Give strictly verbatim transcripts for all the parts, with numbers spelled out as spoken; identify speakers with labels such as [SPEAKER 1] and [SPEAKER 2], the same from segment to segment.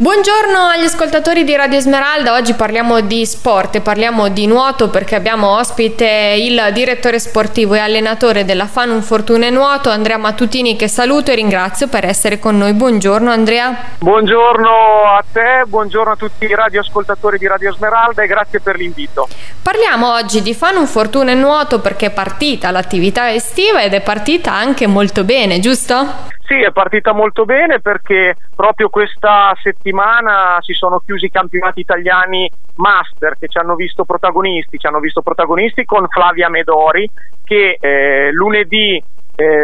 [SPEAKER 1] Buongiorno agli ascoltatori di Radio Esmeralda, oggi parliamo di sport e parliamo di nuoto perché abbiamo ospite il direttore sportivo e allenatore della Fanum Fortuna Nuoto, Andrea Mattutini, che saluto e ringrazio per essere con noi. Buongiorno Andrea.
[SPEAKER 2] Buongiorno a te, buongiorno a tutti i radioascoltatori di Radio Esmeralda e grazie per l'invito.
[SPEAKER 1] Parliamo oggi di Fanum Fortuna Nuoto perché è partita l'attività estiva ed è partita anche molto bene, giusto?
[SPEAKER 2] Sì, è partita molto bene perché proprio questa settimana si sono chiusi i campionati italiani master che ci hanno visto protagonisti, ci hanno visto protagonisti con Flavia Medori che eh, lunedì eh,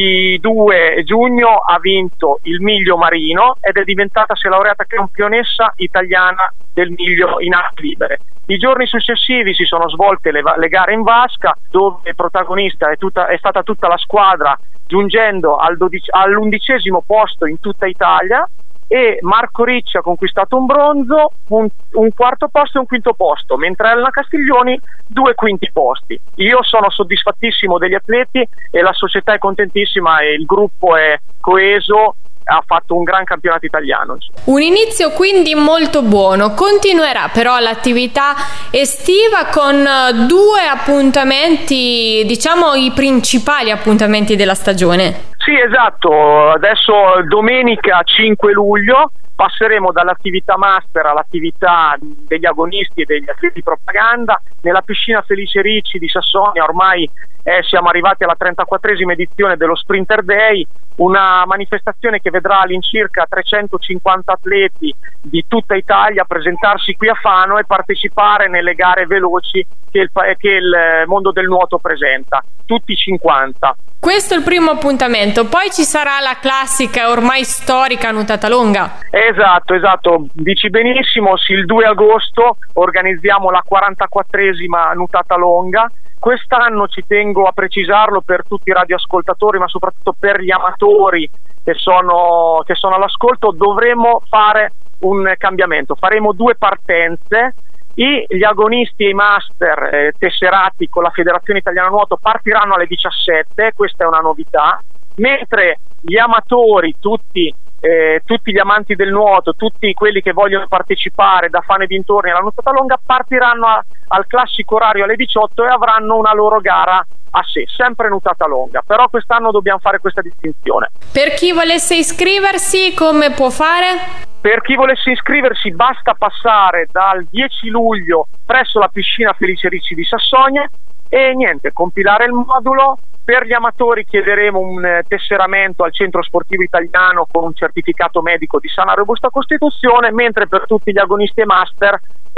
[SPEAKER 2] ventidue giugno ha vinto il miglio marino ed è diventata, si è laureata campionessa italiana del miglio in acque libere. I giorni successivi si sono svolte le, le gare in vasca dove protagonista è, tutta, è stata tutta la squadra, giungendo al dodici, all'undicesimo posto in tutta Italia, e Marco Ricci ha conquistato un bronzo, un, un quarto posto e un quinto posto, mentre Elena Castiglioni due quinti posti. Io sono soddisfattissimo degli atleti e la società è contentissima e il gruppo è coeso, ha fatto un gran campionato italiano.
[SPEAKER 1] Un inizio quindi molto buono. Continuerà però l'attività estiva con due appuntamenti, diciamo i principali appuntamenti della stagione.
[SPEAKER 2] Sì, esatto. Adesso domenica cinque luglio passeremo dall'attività master all'attività degli agonisti e degli atleti di propaganda nella piscina Felice Ricci di Sassonia. Ormai eh, siamo arrivati alla trentaquattresima edizione dello Sprinter Day, una manifestazione che vedrà all'incirca trecentocinquanta atleti di tutta Italia presentarsi qui a Fano e partecipare nelle gare veloci che il, che il mondo del nuoto presenta, tutti cinquanta.
[SPEAKER 1] Questo è il primo appuntamento, poi ci sarà la classica ormai storica nuotata longa.
[SPEAKER 2] Esatto, esatto, dici benissimo, sì, il due agosto organizziamo la quarantaquattresima nuotata longa. Quest'anno ci tengo a precisarlo per tutti i radioascoltatori, ma soprattutto per gli amatori che sono, che sono all'ascolto, dovremo fare un cambiamento, faremo due partenze. I, gli agonisti e i master eh, tesserati con la Federazione Italiana Nuoto partiranno alle diciassette, questa è una novità, mentre gli amatori, tutti, eh, tutti gli amanti del nuoto, tutti quelli che vogliono partecipare da Fano e dintorni alla nuotata longa partiranno a, al classico orario alle diciotto e avranno una loro gara a sé, sempre nuotata longa, però quest'anno dobbiamo fare questa distinzione.
[SPEAKER 1] Per chi volesse iscriversi, come può fare?
[SPEAKER 2] Per chi volesse iscriversi basta passare dal dieci luglio presso la piscina Felice Ricci di Sassonia e niente, compilare il modulo. Per gli amatori chiederemo un tesseramento al centro sportivo italiano con un certificato medico di sana e robusta costituzione, mentre per tutti gli agonisti e master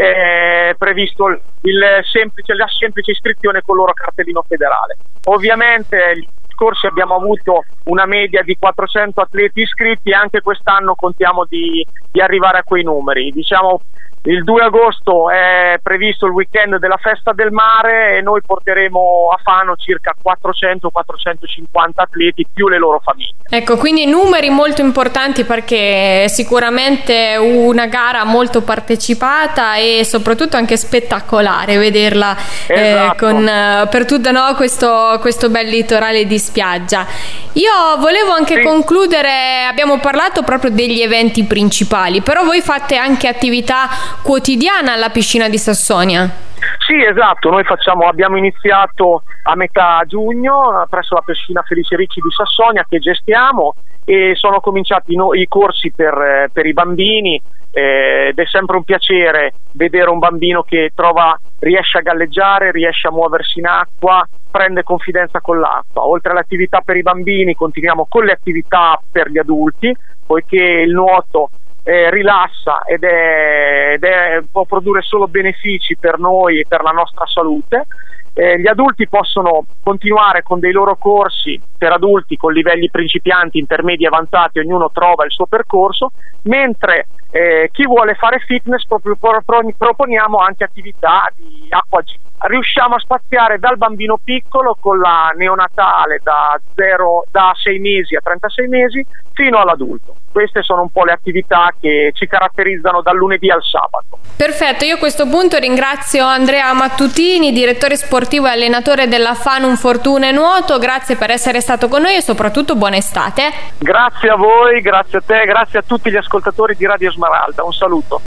[SPEAKER 2] è previsto il semplice, la semplice iscrizione con il loro cartellino federale. Ovviamente gli scorsi abbiamo avuto una media di quattrocento atleti iscritti e anche quest'anno contiamo di, di arrivare a quei numeri. Diciamo, il due agosto è previsto il weekend della festa del mare e noi porteremo a Fano circa quattrocento quattrocentocinquanta atleti più le loro famiglie.
[SPEAKER 1] Ecco, quindi numeri molto importanti perché è sicuramente una gara molto partecipata e soprattutto anche spettacolare vederla.
[SPEAKER 2] Esatto.
[SPEAKER 1] eh, con, per tutto no, questo, questo bel litorale di spiaggia. Io volevo anche sì. concludere, abbiamo parlato proprio degli eventi principali, però voi fate anche attività quotidiana alla piscina di Sassonia.
[SPEAKER 2] Sì, esatto, noi facciamo, abbiamo iniziato a metà giugno presso la piscina Felice Ricci di Sassonia che gestiamo e sono cominciati no, i corsi per, per i bambini eh, ed è sempre un piacere vedere un bambino che trova, riesce a galleggiare, riesce a muoversi in acqua, prende confidenza con l'acqua. Oltre all'attività per i bambini continuiamo con le attività per gli adulti, poiché il nuoto Eh, rilassa ed, è, ed è, può produrre solo benefici per noi e per la nostra salute. Eh, gli adulti possono continuare con dei loro corsi per adulti con livelli principianti, intermedi e avanzati, ognuno trova il suo percorso, mentre eh, chi vuole fare fitness proprio pro, pro, proponiamo anche attività di Acqua G. Riusciamo a spaziare dal bambino piccolo con la neonatale da zero, da sei mesi a trentasei mesi fino all'adulto. Queste sono un po' le attività che ci caratterizzano dal lunedì al sabato.
[SPEAKER 1] Perfetto, io a questo punto ringrazio Andrea Mattutini, direttore sportivo e allenatore della Fanum Fortuna Nuoto. Grazie per essere stato con noi e soprattutto buona estate.
[SPEAKER 2] Grazie a voi, grazie a te, grazie a tutti gli ascoltatori di Radio Smeralda. Un saluto.